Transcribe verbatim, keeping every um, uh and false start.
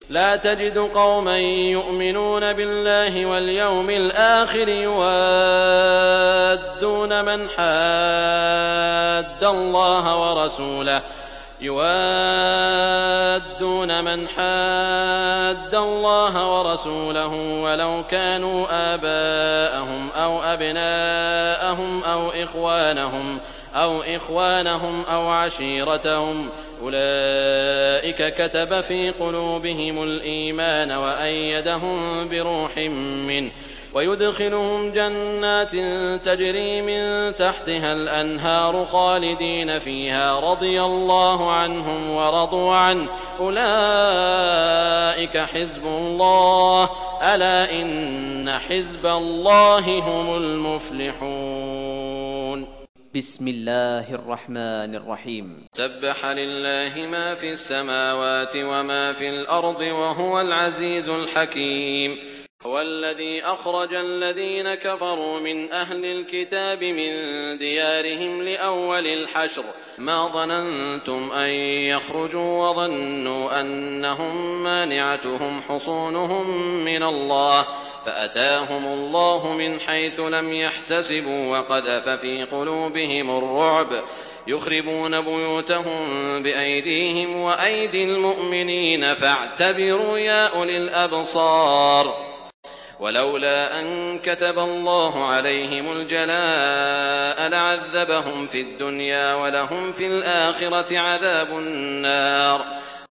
لا تجد قوما يؤمنون بالله واليوم الآخر يوادون من حاد الله ورسوله يوادون من حاد الله ورسوله ولو كانوا آباءهم أو أبناءهم أو إخوانهم أو إخوانهم أو عشيرتهم أولئك كتب في قلوبهم الإيمان وأيدهم بروح منه ويدخلهم جنات تجري من تحتها الأنهار خالدين فيها رضي الله عنهم ورضوا عنه أولئك حزب الله ألا إن حزب الله هم المفلحون. بسم الله الرحمن الرحيم. سبح لله ما في السماوات وما في الأرض وهو العزيز الحكيم. هو الذي أخرج الذين كفروا من أهل الكتاب من ديارهم لأول الحشر ما ظننتم أن يخرجوا وظنوا أنهم مانعتهم حصونهم من الله فأتاهم الله من حيث لم يحتسبوا وقذف في قلوبهم الرعب يخربون بيوتهم بأيديهم وأيدي المؤمنين فاعتبروا يا أولي الأبصار. ولولا أن كتب الله عليهم الجلاء لعذبهم في الدنيا ولهم في الآخرة عذاب النار